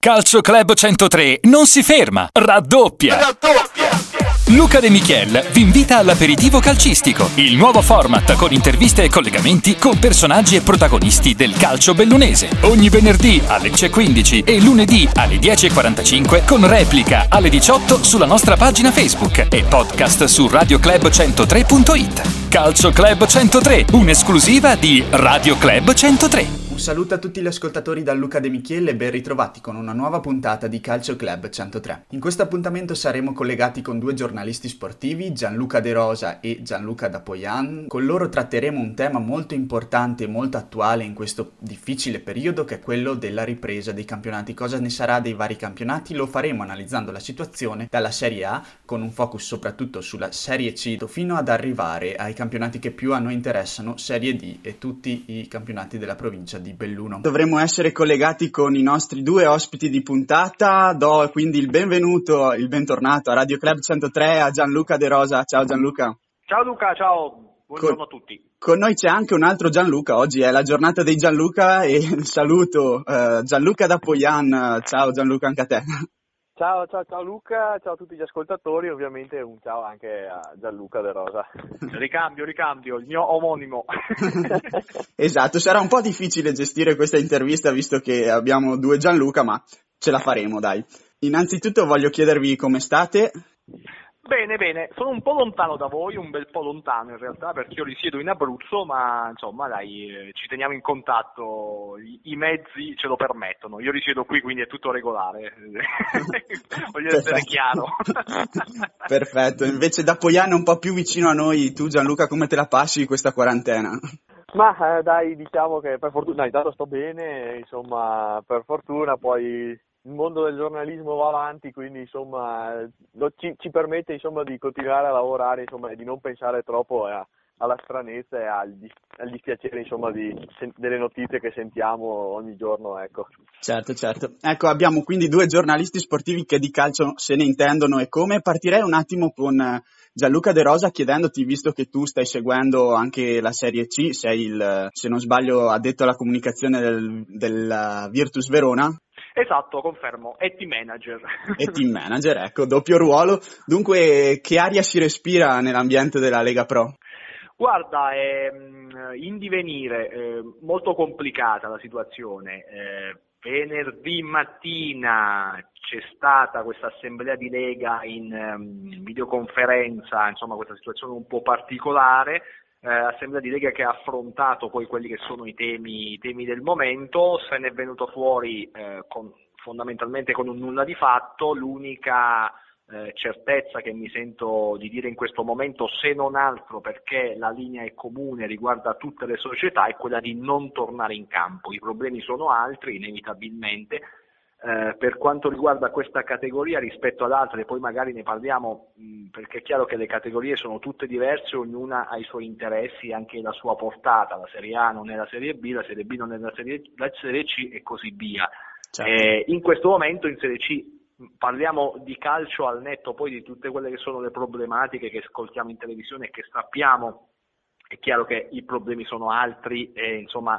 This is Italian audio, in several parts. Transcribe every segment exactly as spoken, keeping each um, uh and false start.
Calcio Club centotré non si ferma, raddoppia! Raddoppia! Luca De Michel vi invita all'aperitivo calcistico, il nuovo format con interviste e collegamenti con personaggi e protagonisti del calcio bellunese. Ogni venerdì alle dieci e quindici e lunedì alle dieci e quarantacinque con replica alle diciotto sulla nostra pagina Facebook e podcast su radio club centotré punto it. Calcio Club centotré, un'esclusiva di Radio Club centotré. Un saluto a tutti gli ascoltatori da Luca De Michele e ben ritrovati con una nuova puntata di Calcio Club centotré. In questo appuntamento saremo collegati con due giornalisti sportivi, Gianluca De Rosa e Gianluca Dapoian. Con loro tratteremo un tema molto importante e molto attuale in questo difficile periodo, che è quello della ripresa dei campionati. Cosa ne sarà dei vari campionati? Lo faremo analizzando la situazione dalla Serie A, con un focus soprattutto sulla Serie C, fino ad arrivare ai campionati che più a noi interessano, Serie D e tutti i campionati della provincia di Belluno. Dovremmo essere collegati con i nostri due ospiti di puntata. Do quindi il benvenuto, il bentornato a Radio Club centotré a Gianluca De Rosa. Ciao Gianluca. Ciao Luca, ciao, buongiorno con, a tutti. Con noi c'è anche un altro Gianluca, oggi è la giornata dei Gianluca e saluto uh, Gianluca Dapoian. Ciao Gianluca, anche a te. Ciao, ciao, ciao Luca, ciao a tutti gli ascoltatori, ovviamente un ciao anche a Gianluca De Rosa. Ricambio, ricambio, il mio omonimo. Esatto, sarà un po' difficile gestire questa intervista visto che abbiamo due Gianluca, ma ce la faremo, dai. Innanzitutto voglio chiedervi come state. Bene, bene, sono un po' lontano da voi, un bel po' lontano in realtà, perché io risiedo in Abruzzo, ma insomma dai, eh, ci teniamo in contatto, I, i mezzi ce lo permettono, io risiedo qui quindi è tutto regolare, voglio essere chiaro. Perfetto, invece Dapoian è un po' più vicino a noi, tu Gianluca come te la passi questa quarantena? Ma eh, dai, diciamo che per fortuna, dai, tanto sto bene, insomma, per fortuna poi... Il mondo del giornalismo va avanti, quindi insomma lo, ci, ci permette insomma di continuare a lavorare, insomma, e di non pensare troppo a, alla stranezza e al, al dispiacere insomma di, delle notizie che sentiamo ogni giorno, ecco. Certo, certo. Ecco, abbiamo quindi due giornalisti sportivi che di calcio se ne intendono e come. Partirei un attimo con Gianluca De Rosa chiedendoti, visto che tu stai seguendo anche la Serie C, sei il, se non sbaglio, addetto alla comunicazione del, del Virtus Verona. Esatto, confermo, è team manager. E team manager, ecco, doppio ruolo. Dunque, che aria si respira nell'ambiente della Lega Pro? Guarda, è in divenire, è molto complicata la situazione. Eh, venerdì mattina c'è stata questa assemblea di Lega in um, videoconferenza, insomma questa situazione un po' particolare. Eh, assemblea di Lega che ha affrontato poi quelli che sono i temi, i temi del momento, se ne è venuto fuori eh, con, fondamentalmente con un nulla di fatto. L'unica eh, certezza che mi sento di dire in questo momento, se non altro perché la linea è comune, riguarda tutte le società, è quella di non tornare in campo. I problemi sono altri, inevitabilmente. Eh, per quanto riguarda questa categoria rispetto ad altre, poi magari ne parliamo, mh, perché è chiaro che le categorie sono tutte diverse, ognuna ha i suoi interessi e anche la sua portata. La Serie A non è la Serie B, la Serie B non è la Serie, la serie C e così via. Certo. Eh, in questo momento in Serie C parliamo di calcio al netto poi di tutte quelle che sono le problematiche che ascoltiamo in televisione e che sappiamo. È chiaro che i problemi sono altri e insomma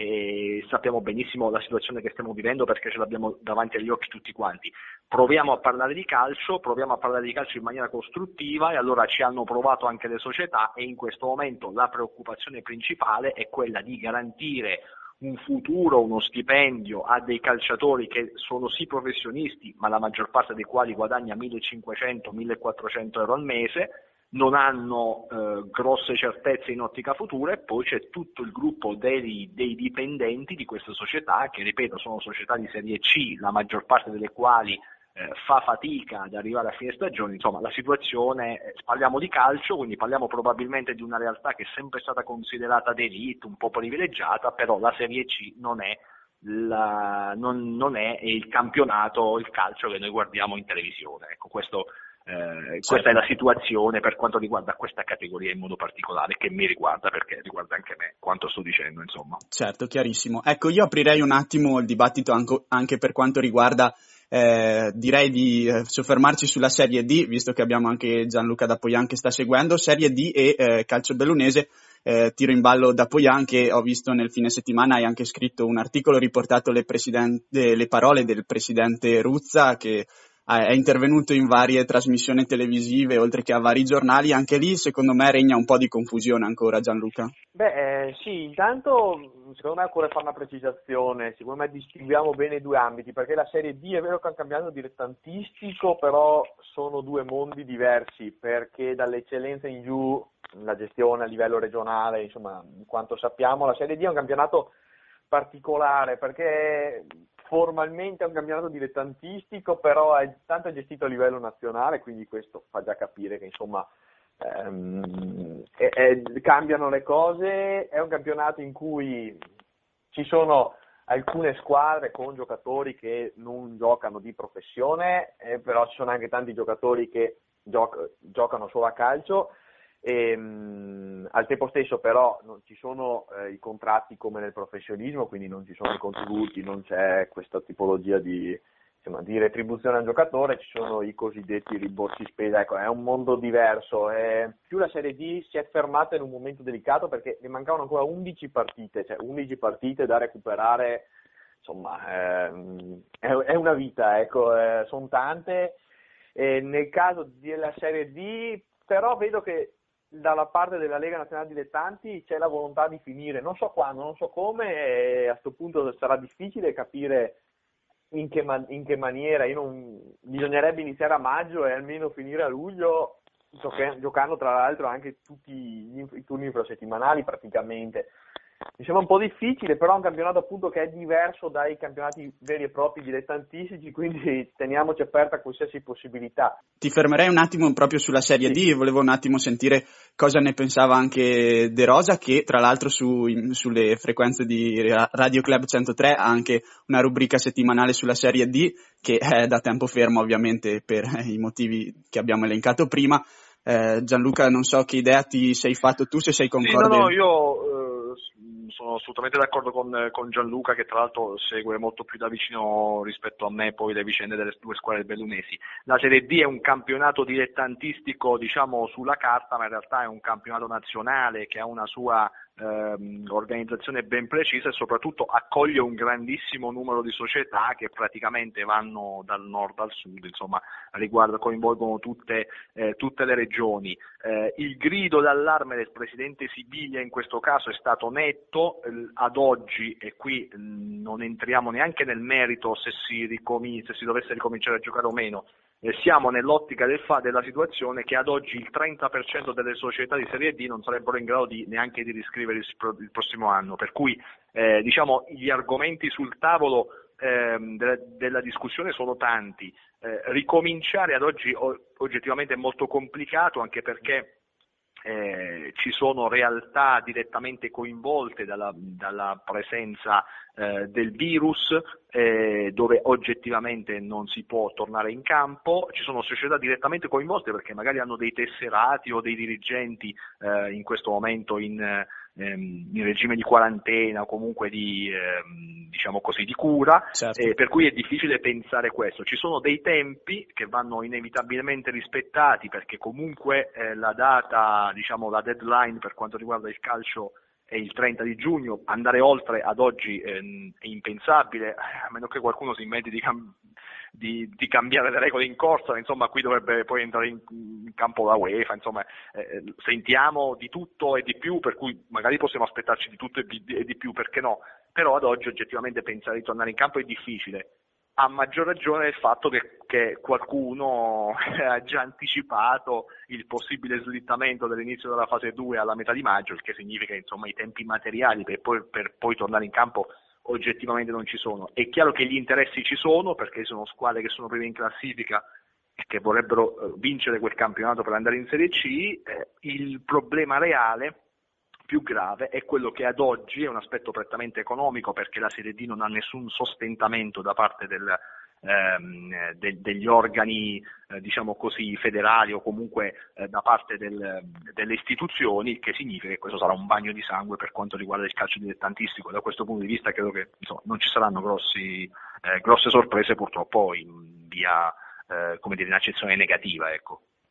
e sappiamo benissimo la situazione che stiamo vivendo perché ce l'abbiamo davanti agli occhi tutti quanti. Proviamo a parlare di calcio, proviamo a parlare di calcio in maniera costruttiva e allora ci hanno provato anche le società e in questo momento la preoccupazione principale è quella di garantire un futuro, uno stipendio a dei calciatori che sono sì professionisti ma la maggior parte dei quali guadagna millecinquecento millequattrocento euro al mese, non hanno eh, grosse certezze in ottica futura e poi c'è tutto il gruppo dei, dei dipendenti di queste società che, ripeto, sono società di Serie C, la maggior parte delle quali eh, fa fatica ad arrivare a fine stagione. Insomma, la situazione, eh, parliamo di calcio, quindi parliamo probabilmente di una realtà che è sempre stata considerata d'élite, un po' privilegiata, però la Serie C non è, la, non, non è il campionato, il calcio che noi guardiamo in televisione. Ecco, questo... Eh, questa certo. È la situazione per quanto riguarda questa categoria in modo particolare, che mi riguarda perché riguarda anche me, quanto sto dicendo, insomma. Certo, chiarissimo. Ecco, io aprirei un attimo il dibattito anche, anche per quanto riguarda, eh, direi di eh, soffermarci sulla Serie D, visto che abbiamo anche Gianluca Dapoian che sta seguendo, Serie D e eh, calcio bellunese. eh, tiro in ballo da Poyan, che ho visto nel fine settimana hai anche scritto un articolo, riportato le, le parole del presidente Ruzza, che è intervenuto in varie trasmissioni televisive oltre che a vari giornali. Anche lì secondo me regna un po' di confusione ancora, Gianluca. Beh, eh, sì, intanto secondo me occorre fare una precisazione, secondo me distinguiamo bene i due ambiti, perché la Serie D è vero che ha un campionato dilettantistico, però sono due mondi diversi, perché dall'eccellenza in giù, la gestione a livello regionale, insomma, quanto sappiamo, la Serie D è un campionato particolare, perché formalmente è un campionato dilettantistico, però è tanto gestito a livello nazionale, quindi questo fa già capire che insomma ehm, è, è, cambiano le cose. È un campionato in cui ci sono alcune squadre con giocatori che non giocano di professione, eh, però ci sono anche tanti giocatori che gioc- giocano solo a calcio. E, mh, al tempo stesso però non ci sono eh, i contratti come nel professionismo, quindi non ci sono i contributi, non c'è questa tipologia di, insomma, di retribuzione al giocatore, ci sono i cosiddetti rimborsi spesa. Ecco, è un mondo diverso. E più la Serie D si è fermata in un momento delicato, perché ne mancavano ancora undici partite, cioè undici partite da recuperare, insomma ehm, è, è una vita, ecco, eh, sono tante. E nel caso della Serie D però vedo che dalla parte della Lega Nazionale Dilettanti c'è la volontà di finire, non so quando, non so come, e a questo punto sarà difficile capire in che, man- in che maniera. Io non... bisognerebbe iniziare a maggio e almeno finire a luglio, gioca- giocando tra l'altro anche tutti gli inf- i turni infrasettimanali praticamente. Mi sembra un po' difficile, però è un campionato appunto che è diverso dai campionati veri e propri dilettantistici, quindi teniamoci aperta a qualsiasi possibilità. Ti fermerei un attimo proprio sulla Serie Sì. D, volevo un attimo sentire cosa ne pensava anche De Rosa, che tra l'altro su, in, sulle frequenze di Radio Club centotré ha anche una rubrica settimanale sulla Serie D, che è da tempo ferma ovviamente per i motivi che abbiamo elencato prima. Eh, Gianluca, non so che idea ti sei fatto tu, se sei concorde. Sì, no, no, io sono assolutamente d'accordo con, con Gianluca, che tra l'altro segue molto più da vicino rispetto a me poi le vicende delle due squadre bellunesi. La Serie D è un campionato dilettantistico, diciamo, sulla carta, ma in realtà è un campionato nazionale che ha una sua ehm, organizzazione ben precisa e soprattutto accoglie un grandissimo numero di società che praticamente vanno dal nord al sud, insomma, riguardo, coinvolgono tutte, eh, tutte le regioni. Eh, il grido d'allarme del presidente Sibilia in questo caso è stato netto. Eh, ad oggi, e qui eh, non entriamo neanche nel merito se si, ricomin- se si dovesse ricominciare a giocare o meno, eh, siamo nell'ottica del fa- della situazione che ad oggi il trenta per cento delle società di Serie D non sarebbero in grado di, neanche di riscrivere il, pro- il prossimo anno, per cui eh, diciamo gli argomenti sul tavolo ehm, de- della discussione sono tanti. Eh, ricominciare ad oggi o- oggettivamente è molto complicato, anche perché Eh, ci sono realtà direttamente coinvolte dalla, dalla presenza eh, del virus, eh, dove oggettivamente non si può tornare in campo. Ci sono società direttamente coinvolte perché magari hanno dei tesserati o dei dirigenti eh, in questo momento in, ehm, in regime di quarantena o comunque di, ehm, diciamo così, di cura, Certo. eh, per cui è difficile pensare questo. Ci sono dei tempi che vanno inevitabilmente rispettati, perché comunque eh, la data, diciamo la deadline per quanto riguarda il calcio è il trenta di giugno, andare oltre ad oggi ehm, è impensabile, a meno che qualcuno si inventi di, cam- di, di cambiare le regole in corsa. Insomma, qui dovrebbe poi entrare in, in campo la UEFA, insomma, eh, sentiamo di tutto e di più, per cui magari possiamo aspettarci di tutto e di, e di più, perché no? Però ad oggi oggettivamente pensare di tornare in campo è difficile. A maggior ragione il fatto che, che qualcuno ha già anticipato il possibile slittamento dell'inizio della fase due alla metà di maggio, il che significa che insomma i tempi materiali per poi, per poi tornare in campo oggettivamente non ci sono. È chiaro che gli interessi ci sono, perché sono squadre che sono prime in classifica e che vorrebbero vincere quel campionato per andare in Serie C. Eh, il problema reale più grave è quello che ad oggi è un aspetto prettamente economico, perché la Serie D non ha nessun sostentamento da parte del, ehm, de, degli organi eh, diciamo così federali o comunque eh, da parte del, delle istituzioni, il che significa che questo sarà un bagno di sangue per quanto riguarda il calcio dilettantistico. Da questo punto di vista credo che insomma, non ci saranno grossi, eh, grosse sorprese purtroppo in via eh, come dire in accezione negativa, ecco.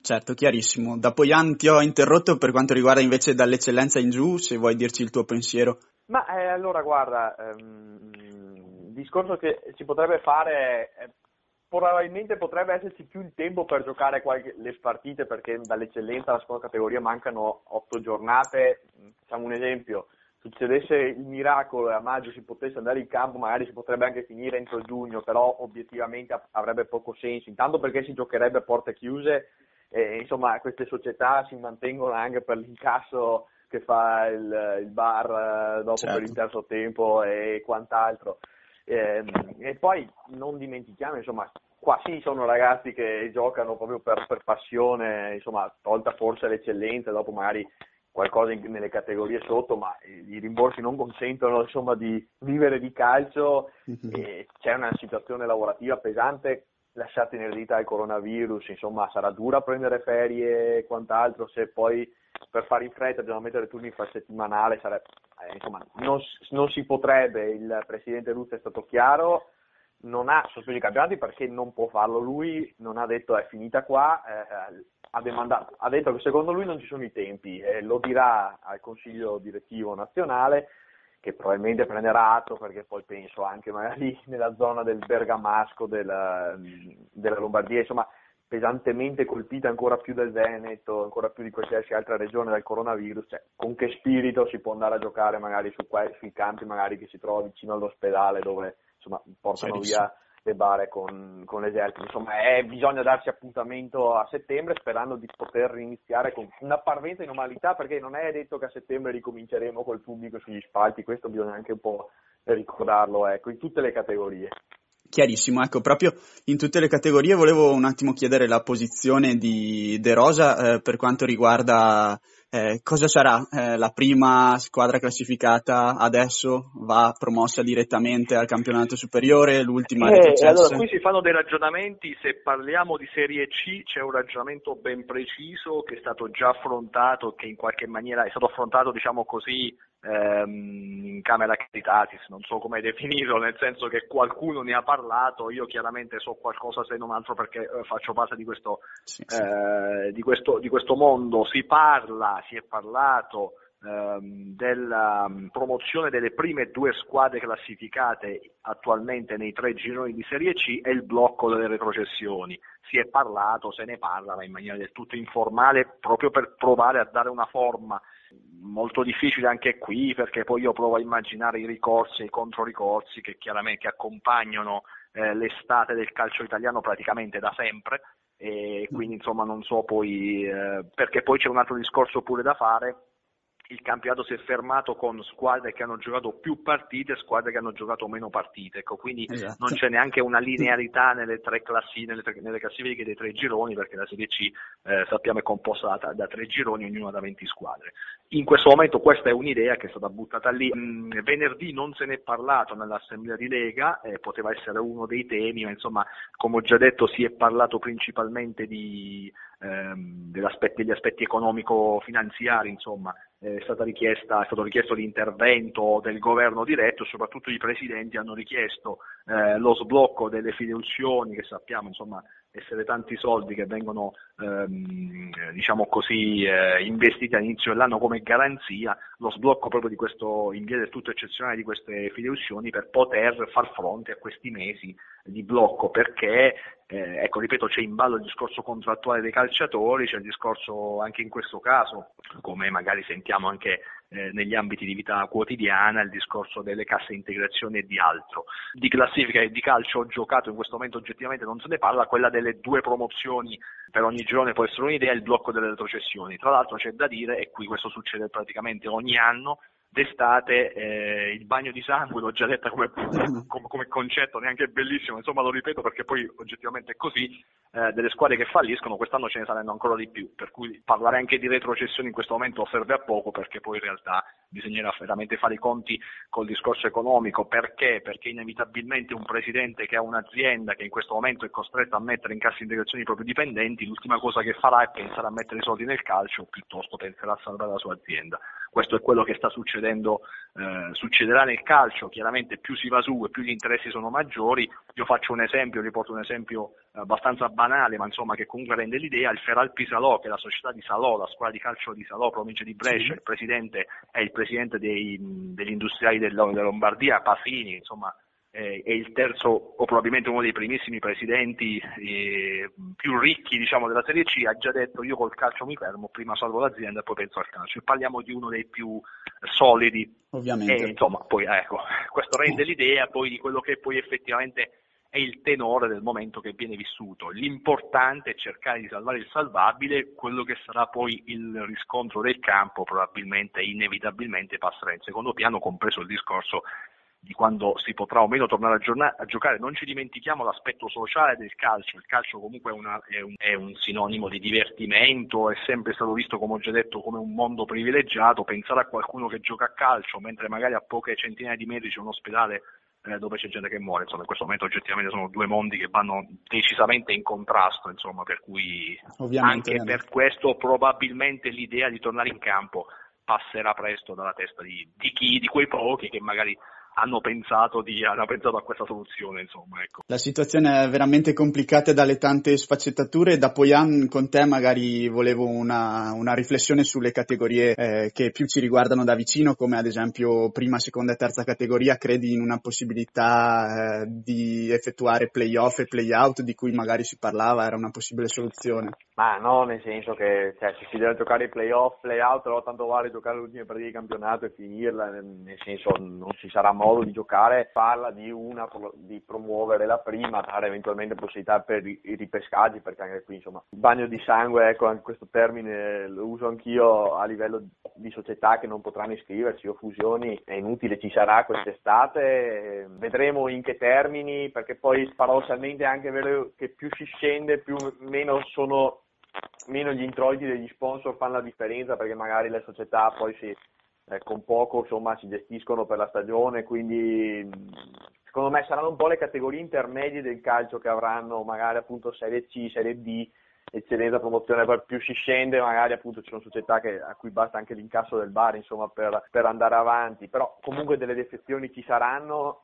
Certo, chiarissimo. Da Poyan ti ho interrotto per quanto riguarda invece dall'eccellenza in giù, se vuoi dirci il tuo pensiero. Ma eh, allora guarda, ehm, il discorso che si potrebbe fare è, probabilmente potrebbe esserci più il tempo per giocare qualche, le partite, perché dall'eccellenza alla seconda categoria mancano otto giornate. Facciamo un esempio: succedesse il miracolo e a maggio si potesse andare in campo, magari si potrebbe anche finire entro giugno, però obiettivamente avrebbe poco senso, intanto perché si giocherebbe a porte chiuse e insomma queste società si mantengono anche per l'incasso che fa il, il bar dopo, certo, per il terzo tempo e quant'altro. E, e poi non dimentichiamo, insomma, qua sì sono ragazzi che giocano proprio per, per passione, insomma, tolta forse l'eccellenza, dopo magari qualcosa in, nelle categorie sotto, ma i rimborsi non consentono, insomma, di vivere di calcio. Mm-hmm. E c'è una situazione lavorativa pesante lasciata in eredità dal coronavirus, insomma sarà dura prendere ferie e quant'altro, se poi per fare in fretta bisogna mettere turni infrasettimanale, sarebbe, eh, insomma non, non si potrebbe. Il presidente Luzzi è stato chiaro, non ha sospeso i campionati perché non può farlo lui, non ha detto è finita qua, eh, ha demandato, ha detto che secondo lui non ci sono i tempi, e lo dirà al consiglio direttivo nazionale, che probabilmente prenderà atto, perché poi penso anche magari nella zona del bergamasco, della, della Lombardia, insomma pesantemente colpita ancora più del Veneto, ancora più di qualsiasi altra regione dal coronavirus, cioè con che spirito si può andare a giocare magari su, sui campi magari che si trova vicino all'ospedale, dove insomma portano via le bare con, con l'esercito. Insomma è, bisogna darci appuntamento a settembre, sperando di poter iniziare con una parvenza di normalità, perché non è detto che a settembre ricominceremo col pubblico sugli spalti, questo bisogna anche un po' ricordarlo, ecco, in tutte le categorie. Chiarissimo, ecco, proprio in tutte le categorie volevo un attimo chiedere la posizione di De Rosa eh, per quanto riguarda eh, cosa sarà eh, la prima squadra classificata adesso, va promossa direttamente al campionato superiore, l'ultima eh, retrocessa. Allora qui si fanno dei ragionamenti, se parliamo di Serie C c'è un ragionamento ben preciso che è stato già affrontato, che in qualche maniera è stato affrontato, diciamo così, in Camera Caritatis, non so come definirlo, nel senso che qualcuno ne ha parlato, io chiaramente so qualcosa se non altro perché eh, faccio parte di questo, sì, sì. Eh, di questo di questo mondo. Si parla, si è parlato ehm, della um, promozione delle prime due squadre classificate attualmente nei tre gironi di Serie C e il blocco delle retrocessioni. Si è parlato, se ne parla, ma in maniera del tutto informale, proprio per provare a dare una forma. Molto difficile anche qui, perché poi io provo a immaginare i ricorsi e i controricorsi che chiaramente che accompagnano eh, l'estate del calcio italiano praticamente da sempre, e quindi insomma non so poi, eh, perché poi c'è un altro discorso pure da fare. Il campionato si è fermato con squadre che hanno giocato più partite e squadre che hanno giocato meno partite, ecco, quindi esatto. Non c'è neanche una linearità nelle tre classi, nelle, tre, nelle classifiche dei tre gironi, perché la Serie C eh, sappiamo è composta da, da tre gironi, ognuno da venti squadre. In questo momento questa è un'idea che è stata buttata lì. Mm, venerdì non se n'è parlato nell'assemblea di Lega, eh, poteva essere uno dei temi, ma insomma come ho già detto si è parlato principalmente di ehm, degli aspetti, degli aspetti economico-finanziari, insomma. È stata richiesta, è stato richiesto l'intervento del governo diretto, soprattutto i presidenti hanno richiesto eh, lo sblocco delle fideiussioni, che sappiamo insomma essere tanti soldi che vengono ehm, diciamo così eh, investiti all'inizio dell'anno come garanzia, lo sblocco proprio di questo, in via del tutto eccezionale, di queste fideiussioni per poter far fronte a questi mesi di blocco, perché eh, ecco, ripeto, c'è in ballo il discorso contrattuale dei calciatori, c'è il discorso anche in questo caso, come magari sentiamo anche eh, negli ambiti di vita quotidiana, il discorso delle casse integrazioni e di altro. Di classifica e di calcio giocato in questo momento oggettivamente non se ne parla, quella delle due promozioni per ogni girone può essere un'idea, il blocco delle retrocessioni. Tra l'altro c'è da dire, e qui questo succede praticamente ogni anno, d'estate eh, il bagno di sangue, l'ho già detta come, come, come concetto, neanche bellissimo, insomma lo ripeto perché poi oggettivamente è così, eh, delle squadre che falliscono, quest'anno ce ne saranno ancora di più, per cui parlare anche di retrocessioni in questo momento serve a poco, perché poi in realtà bisognerà veramente fare i conti col discorso economico. Perché? Perché inevitabilmente un presidente che ha un'azienda che in questo momento è costretto a mettere in cassa integrazione i propri dipendenti, l'ultima cosa che farà è pensare a mettere i soldi nel calcio, piuttosto penserà a salvare la sua azienda. Questo è quello che sta succedendo, eh, succederà nel calcio. Chiaramente più si va su e più gli interessi sono maggiori, Io faccio un esempio, riporto un esempio abbastanza banale, ma insomma che comunque rende l'idea. Il Feralpi Salò, che è la società di Salò, la squadra di calcio di Salò, provincia di Brescia, sì. Il presidente è il presidente dei, degli industriali della Lombardia, Pasini, insomma, è il terzo o probabilmente uno dei primissimi presidenti eh, più ricchi, diciamo, della Serie C. Ha già detto: io col calcio mi fermo, prima salvo l'azienda e poi penso al calcio. E parliamo di uno dei più solidi, ovviamente. E, insomma, poi ecco, questo rende l'idea poi di quello che poi effettivamente è il tenore del momento che viene vissuto. L'importante è cercare di salvare il salvabile. Quello che sarà poi il riscontro del campo probabilmente inevitabilmente passerà in secondo piano, compreso il discorso di quando si potrà o meno tornare a, giorna- a giocare. Non ci dimentichiamo l'aspetto sociale del calcio. Il calcio comunque è, una, è, un, è un sinonimo di divertimento, è sempre stato visto, come ho già detto, come un mondo privilegiato. Pensare a qualcuno che gioca a calcio mentre magari a poche centinaia di metri c'è un ospedale eh, dove c'è gente che muore, insomma, in questo momento oggettivamente sono due mondi che vanno decisamente in contrasto, insomma, per cui ovviamente, anche ovviamente. Per questo probabilmente l'idea di tornare in campo passerà presto dalla testa di, di chi, di quei pochi che magari hanno pensato di hanno pensato a questa soluzione, insomma, ecco. La situazione è veramente complicata dalle tante sfaccettature. Da Poyan, con te magari volevo una, una riflessione sulle categorie eh, che più ci riguardano da vicino, come ad esempio prima, seconda e terza categoria. Credi in una possibilità eh, di effettuare play-off e play-out, di cui magari si parlava, era una possibile soluzione? Ma no, nel senso che cioè, se si deve giocare i play-off, play-out, però tanto vale giocare le ultime partite di campionato e finirla, nel senso non ci sarà modo di giocare. Parla di una di promuovere la prima, dare eventualmente possibilità per i, i ripescaggi, perché anche qui insomma il bagno di sangue, ecco, anche questo termine lo uso anch'io a livello di società che non potranno iscriversi o fusioni, è inutile, ci sarà quest'estate, vedremo in che termini, perché poi paradossalmente è anche vero che più si scende più meno sono meno gli introiti degli sponsor fanno la differenza, perché magari le società poi si eh, con poco insomma si gestiscono per la stagione, quindi secondo me saranno un po' le categorie intermedie del calcio che avranno magari appunto Serie C, Serie D, eccellenza, promozione. Per più si scende magari appunto ci sono società che, a cui basta anche l'incasso del bar insomma per, per andare avanti, però comunque delle defezioni ci saranno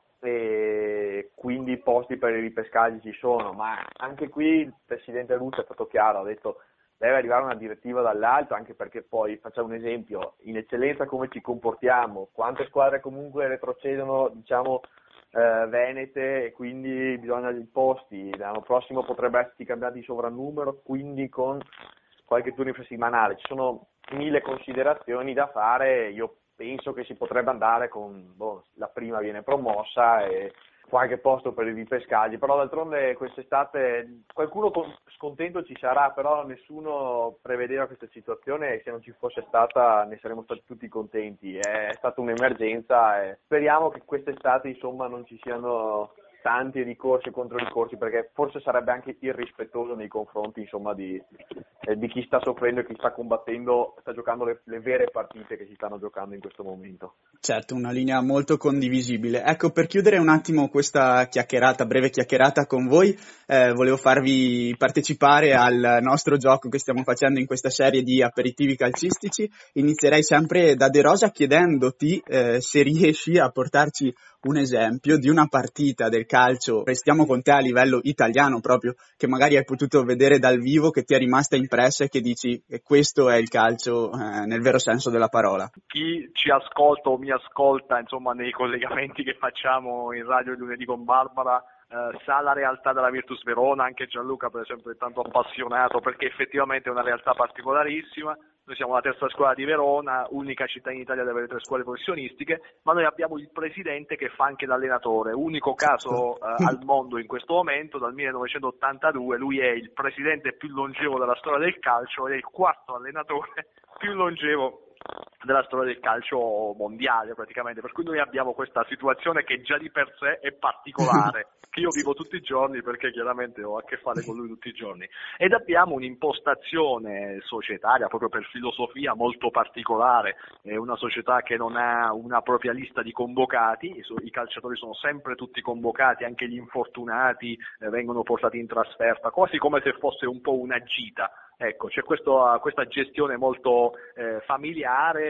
e quindi posti per i ripescaggi ci sono, ma anche qui il presidente Russo è stato chiaro, ha detto deve arrivare una direttiva dall'alto, anche perché poi, facciamo un esempio, in eccellenza come ci comportiamo, quante squadre comunque retrocedono, diciamo, eh, venete, e quindi bisogna dei posti, l'anno prossimo potrebbe esserci cambiati di sovrannumero, quindi con qualche turno infrasettimanale, ci sono mille considerazioni da fare. Io penso che si potrebbe andare con, boh, la prima viene promossa e qualche posto per i ripescaggi, però d'altronde quest'estate qualcuno scontento ci sarà, però nessuno prevedeva questa situazione e se non ci fosse stata ne saremmo stati tutti contenti. È stata un'emergenza e speriamo che quest'estate insomma non ci siano tanti ricorsi contro ricorsi, perché forse sarebbe anche irrispettoso nei confronti insomma di, eh, di chi sta soffrendo e chi sta combattendo, sta giocando le, le vere partite che si stanno giocando in questo momento. Certo, una linea molto condivisibile. Ecco, per chiudere un attimo questa chiacchierata, breve chiacchierata con voi, eh, volevo farvi partecipare al nostro gioco che stiamo facendo in questa serie di aperitivi calcistici. Inizierei sempre da De Rosa chiedendoti eh, se riesci a portarci un esempio di una partita del calcio, restiamo con te a livello italiano proprio, che magari hai potuto vedere dal vivo, che ti è rimasta impressa e che dici che questo è il calcio eh, nel vero senso della parola. Chi ci ascolta o mi ascolta insomma nei collegamenti che facciamo in radio il lunedì con Barbara Uh, sa la realtà della Virtus Verona, anche Gianluca per esempio è tanto appassionato, perché effettivamente è una realtà particolarissima. Noi siamo la terza squadra di Verona, unica città in Italia ad avere tre squadre professionistiche, ma noi abbiamo il presidente che fa anche l'allenatore, unico caso uh, al mondo in questo momento. Dal millenovecentottantadue lui è il presidente più longevo della storia del calcio ed è il quarto allenatore più longevo della storia del calcio mondiale praticamente, per cui noi abbiamo questa situazione che già di per sé è particolare, che io vivo tutti i giorni perché chiaramente ho a che fare con lui tutti i giorni, ed abbiamo un'impostazione societaria proprio per filosofia molto particolare. È una società che non ha una propria lista di convocati, i, i calciatori sono sempre tutti convocati, anche gli infortunati eh, vengono portati in trasferta, quasi come se fosse un po' una gita. Ecco, c'è questo, questa gestione molto eh, familiare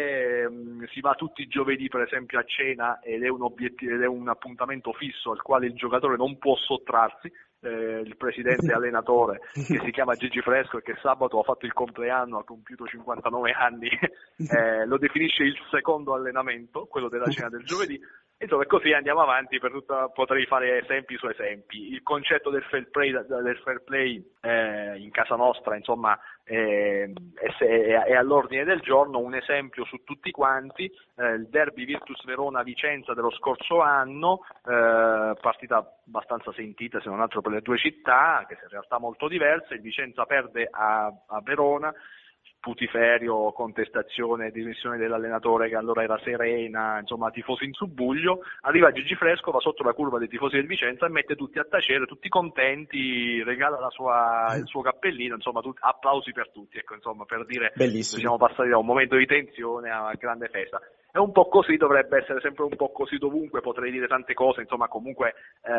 ehm, si va tutti i giovedì per esempio a cena ed è un obiettivo, ed è un appuntamento fisso al quale il giocatore non può sottrarsi. Eh, il presidente allenatore che si chiama Gigi Fresco e che sabato ha fatto il compleanno, ha compiuto cinquantanove anni, eh, lo definisce il secondo allenamento, quello della cena del giovedì. Insomma, così andiamo avanti, per tutta, potrei fare esempi su esempi. Il concetto del fair play, del fair play eh, in casa nostra, insomma, è, è, è all'ordine del giorno. Un esempio su tutti quanti, eh, il derby Virtus Verona-Vicenza dello scorso anno, eh, partita abbastanza sentita, se non altro per le due città, che in realtà molto diverse. Il Vicenza perde a, a Verona, putiferio, contestazione, dimissione dell'allenatore che allora era Serena, insomma tifosi in subbuglio. Arriva Gigi Fresco, va sotto la curva dei tifosi del Vicenza e mette tutti a tacere, tutti contenti, regala la sua, il suo cappellino, insomma tutti, applausi per tutti, ecco, insomma, per dire Bellissimo. Siamo passati da un momento di tensione a una grande festa. È un po' così, dovrebbe essere sempre un po' così dovunque, potrei dire tante cose, insomma comunque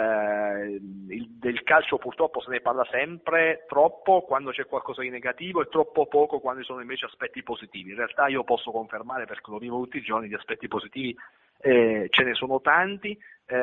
eh, il, del calcio purtroppo se ne parla sempre troppo quando c'è qualcosa di negativo e troppo poco quando ci sono invece aspetti positivi. In realtà io posso confermare, perché lo vivo tutti i giorni, di aspetti positivi eh, ce ne sono tanti,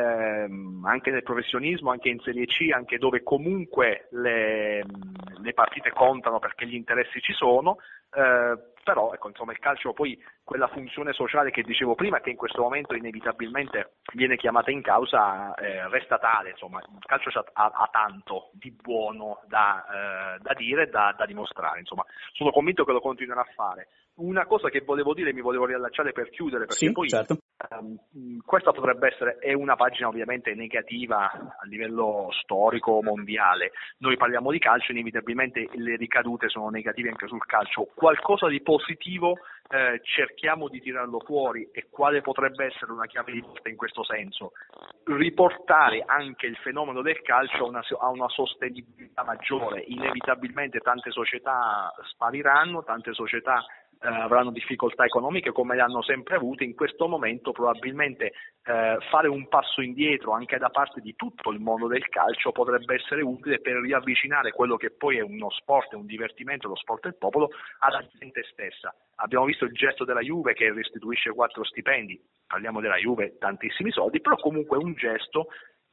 ehm, anche nel professionismo, anche in Serie C, anche dove comunque le, le partite contano perché gli interessi ci sono. Eh, però ecco, insomma, il calcio poi, quella funzione sociale che dicevo prima, che in questo momento inevitabilmente viene chiamata in causa, eh, resta tale. Insomma, il calcio ha, ha tanto di buono da, eh, da dire e da, da dimostrare. Insomma, sono convinto che lo continuerà a fare. Una cosa che volevo dire, mi volevo riallacciare per chiudere, perché sì, poi certo. um, questa potrebbe essere, è una pagina ovviamente negativa a livello storico mondiale. Noi parliamo di calcio, inevitabilmente le ricadute sono negative anche sul calcio. Qualcosa di positivo eh, cerchiamo di tirarlo fuori, e quale potrebbe essere una chiave di volta in questo senso? Riportare anche il fenomeno del calcio a una, a una sostenibilità maggiore. Inevitabilmente tante società spariranno, tante società eh, avranno difficoltà economiche come le hanno sempre avute. In questo momento probabilmente eh, fare un passo indietro anche da parte di tutto il mondo del calcio potrebbe essere utile per riavvicinare quello che poi è uno sport, è un divertimento, lo sport del popolo, alla gente stessa. Abbiamo visto il gesto della Juve che restituisce quattro stipendi, parliamo della Juve, tantissimi soldi, però comunque è un gesto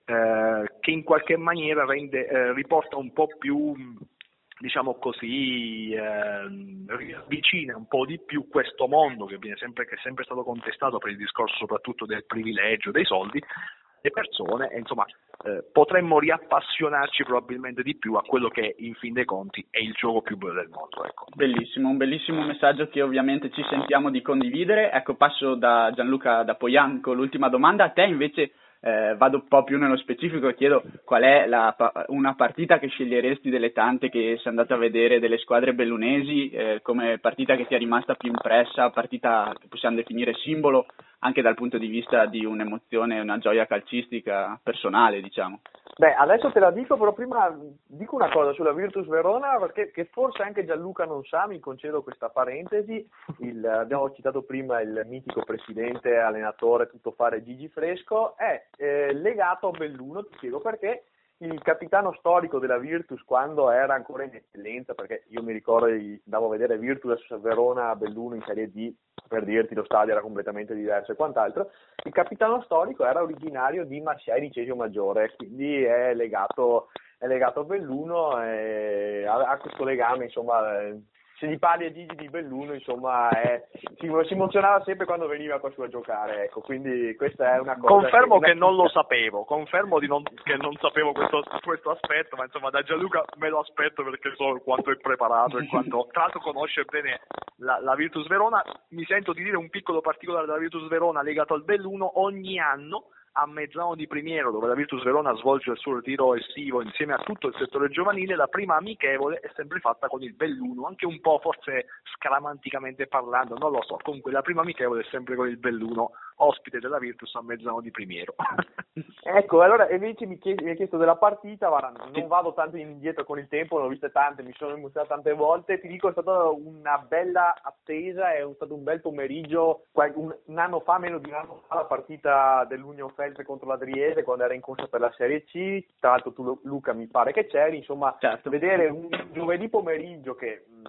eh, che in qualche maniera rende, eh, riporta un po' più, diciamo così, eh, riavvicina un po' di più questo mondo che viene sempre, che è sempre stato contestato per il discorso soprattutto del privilegio, dei soldi, le persone, e insomma eh, potremmo riappassionarci probabilmente di più a quello che in fin dei conti è il gioco più bello del mondo. Ecco. Bellissimo, un bellissimo messaggio che ovviamente ci sentiamo di condividere. Ecco, passo da Gianluca da Poyan con l'ultima domanda. A te invece eh, vado un po' più nello specifico e chiedo qual è la, una partita che sceglieresti delle tante che sei andato a vedere delle squadre bellunesi, eh, come partita che ti è rimasta più impressa, partita che possiamo definire simbolo anche dal punto di vista di un'emozione, una gioia calcistica personale, diciamo. Beh, adesso te la dico, però prima dico una cosa sulla Virtus Verona, perché che forse anche Gianluca non sa, mi concedo questa parentesi. Il, abbiamo citato prima il mitico presidente, allenatore, tuttofare Gigi Fresco, è eh, legato a Belluno, ti spiego perché. Il capitano storico della Virtus, quando era ancora in eccellenza, perché io mi ricordo, andavo a vedere Virtus Verona a Belluno in Serie D, per dirti, lo stadio era completamente diverso e quant'altro. Il capitano storico era originario di Marciai di Cesio Maggiore, quindi è legato, è legato a Belluno e ha, ha questo legame, insomma. Se gli parli a Gigi di Belluno, insomma, è, si, si emozionava sempre quando veniva qua su a giocare, ecco, quindi questa è una cosa. Confermo che, che una... non lo sapevo, confermo di non, che non sapevo questo, questo aspetto, ma insomma da Gianluca me lo aspetto, perché so quanto è preparato e quanto tra l'altro conosce bene la, la Virtus Verona. Mi sento di dire un piccolo particolare della Virtus Verona legato al Belluno: ogni anno a Mezzano di Primiero, dove la Virtus Verona svolge il suo ritiro estivo insieme a tutto il settore giovanile, la prima amichevole è sempre fatta con il Belluno, anche un po' forse scaramanticamente parlando, non lo so, comunque la prima amichevole è sempre con il Belluno, ospite della Virtus a Mezzano di Primiero. Ecco, allora invece mi, chied- mi hai chiesto della partita, ma non vado tanto indietro con il tempo, ne ho viste tante, mi sono emozionato tante volte, ti dico è stata una bella attesa, è stato un bel pomeriggio, un, un anno fa, meno di un anno fa, la partita dell'Union Feltre contro l'Adriese, quando era in corsa per la Serie C, tra l'altro tu Luca mi pare che c'eri, insomma, certo. Vedere un giovedì pomeriggio che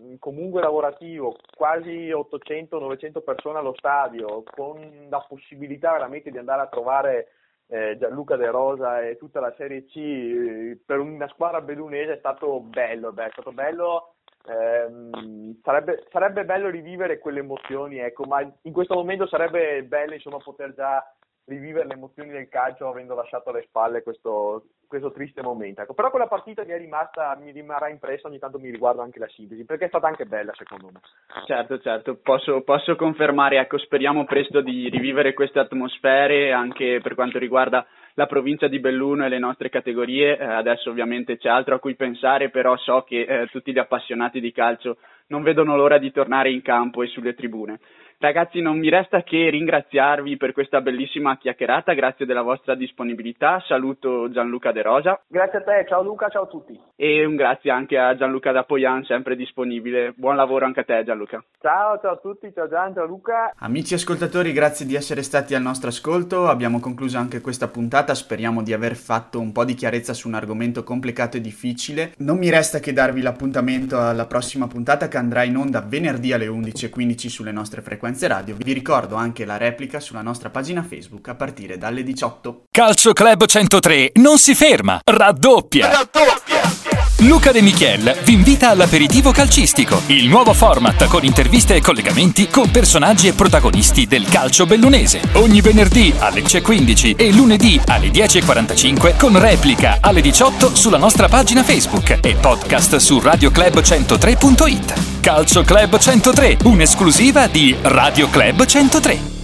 comunque lavorativo, quasi ottocento novecento persone allo stadio, con la possibilità veramente di andare a trovare eh, Gianluca De Rosa e tutta la Serie C, eh, per una squadra bellunese è stato bello, beh, è stato bello. Eh, sarebbe, sarebbe bello rivivere quelle emozioni, ecco, ma in questo momento sarebbe bello, insomma, poter già rivivere le emozioni del calcio avendo lasciato alle spalle questo, questo triste momento, ecco. Però quella partita mi è rimasta, mi rimarrà impressa, ogni tanto mi riguardo anche la sintesi, perché è stata anche bella secondo me. Certo, certo, posso, posso confermare, ecco, speriamo presto di rivivere queste atmosfere anche per quanto riguarda la provincia di Belluno e le nostre categorie. Eh, adesso ovviamente c'è altro a cui pensare, però so che eh, tutti gli appassionati di calcio non vedono l'ora di tornare in campo e sulle tribune. Ragazzi, non mi resta che ringraziarvi per questa bellissima chiacchierata, grazie della vostra disponibilità. Saluto Gianluca De Rosa. Grazie a te, ciao Luca, ciao a tutti. E un grazie anche a Gianluca Dapoian, sempre disponibile. Buon lavoro anche a te, Gianluca. Ciao, ciao a tutti, ciao Gian, ciao Luca. Amici ascoltatori, grazie di essere stati al nostro ascolto. Abbiamo concluso anche questa puntata, speriamo di aver fatto un po' di chiarezza su un argomento complicato e difficile. Non mi resta che darvi l'appuntamento alla prossima puntata, che andrà in onda venerdì alle undici e quindici sulle nostre frequenze radio. Vi ricordo anche la replica sulla nostra pagina Facebook a partire dalle diciotto. Calcio Club centotré non si ferma, raddoppia! Raddoppia! Luca De Michel vi invita all'aperitivo calcistico, il nuovo format con interviste e collegamenti con personaggi e protagonisti del calcio bellunese. Ogni venerdì alle dieci e quindici e lunedì alle dieci e quarantacinque con replica alle diciotto sulla nostra pagina Facebook e podcast su radio club centotré punto it. Calcio Club centotré, un'esclusiva di Radio Club centotré.